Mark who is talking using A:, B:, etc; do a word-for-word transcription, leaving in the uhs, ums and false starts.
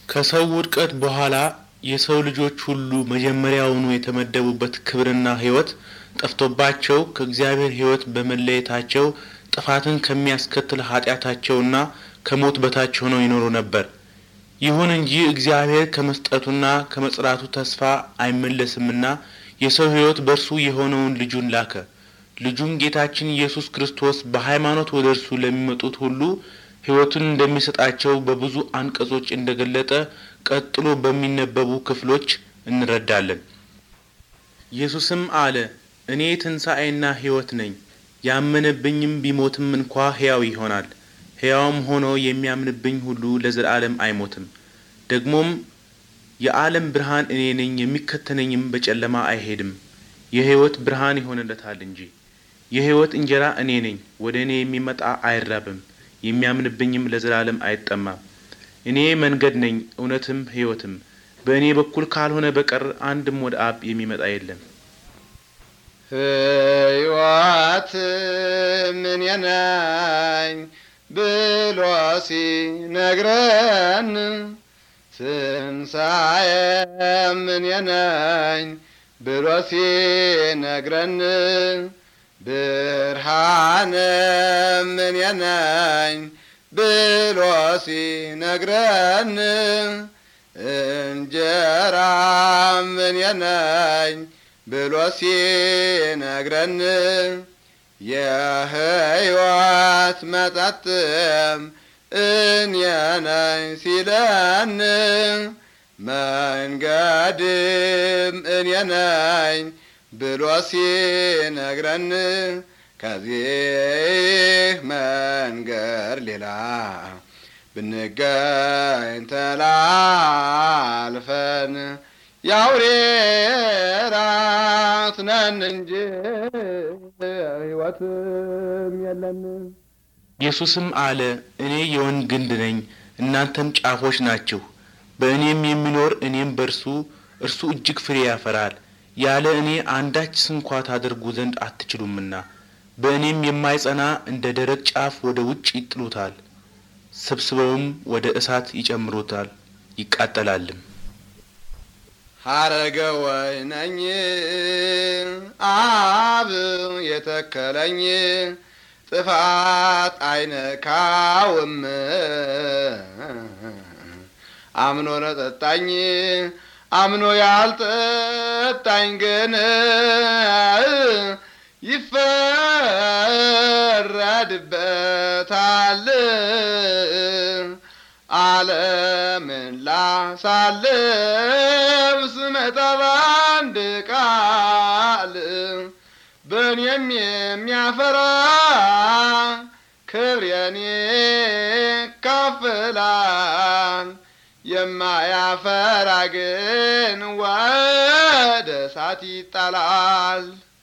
A: ከሰው ውድቀት በኋላ የሰው ልጆች ሁሉ መጀመሪያውኑ የተመደቡበት ክብርና ሕይወት ጠፍቶባቸው ከእግዚአብሔር ሕይወት በመለየታቸው ጥፋትን ከሚያስከትል ኃጢአታቸውና ከሞት በታች ሆነው ይኖሩ ነበር። ይሁን እንጂ እግዚአብሔር ከመስጠቱና ከመጽራቱ ተስፋ አይመለስምና የሰው ሕይወት በእርሱ የሆነውን ልጁን ላከ። ልጁም ጌታችን ኢየሱስ ክርስቶስ በሃይማኖት ወደ እርሱ ለሚመጡት ሁሉ ሕይወቱን እንደሚሰጣቸው በብዙ አንቀጾች እንደገለጠ ቀጥሎ በሚነበቡ ክፍሎች እንረዳለን። ኢየሱስም አለ፣ እኔ ትንሣኤና ሕይወት ነኝ። ያመነብኝም ቢሞትም እንኳ ሕያው ይሆናል። ሕያውም ሆኖ የሚያምንብኝ ሁሉ ለዘላለም አይሞትም። ደግሞም የዓለም ብርሃን እኔ ነኝ፣ የሚከተለኝም በጨለማ አይሄድም፣ የሕይወት ብርሃን ይሆንለታል እንጂ። የሕይወት እንጀራ እኔ ነኝ። ወደ እኔ የሚመጣ አይራብም፣ የሚያምንብኝም ለዘላለም አይጠማም። እኔ መንገድ ነኝ፣ እውነትም ሕይወትም። በእኔ በኩል ካልሆነ በቀር አንድም ወደ አብ የሚመጣ የለም።
B: ሕይወትም እኔ ነኝ ብሎ ሲነግረን፣ ትንሣኤም እኔ ነኝ ብሎ ሲነግረን፣ ብርሃንም እኔ ነኝ ብሎ ሲነግረን፣ እንጀራም እኔ ነኝ ብሎ ሲነግረን፣ የሕይወት መጠጥም እኔ ነኝ ሲለን፣ መንገድም እኔ ነኝ ብሎ ሲነግረን፣ ከዚህ መንገድ ሌላ ብንገኝ ተላልፈን የአውሬ ራት ነን እንጂ ሕይወትም የለን።
A: ኢየሱስም አለ፣ እኔ የወይን ግንድ ነኝ፣ እናንተም ጫፎች ናችሁ። በእኔም የሚኖር እኔም በርሱ እርሱ እጅግ ፍሬ ያፈራል። ያለ እኔ አንዳች ስንኳ ታደርጉ ዘንድ አትችሉምና። በእኔም የማይጸና እንደ ደረቅ ጫፍ ወደ ውጭ ይጥሉታል፣ ሰብስበውም ወደ እሳት ይጨምሩታል፣ ይቃጠላልም።
B: ሐረገ ወይን ነኝ፣ አብ የተከለኝ፣ ጥፋት አይነካውም። አምኖ ለጠጣኝ፣ አምኖ ያልጠጣኝ ግን ይፈረድበታል። ዓለምን ላሳልፍ ስመጣ በአንድ ቃል፣ በእኔም የሚያፈራ ክብሬን ይካፈላል። የማያፈራ ግን ወደ እሳት ይጣላል።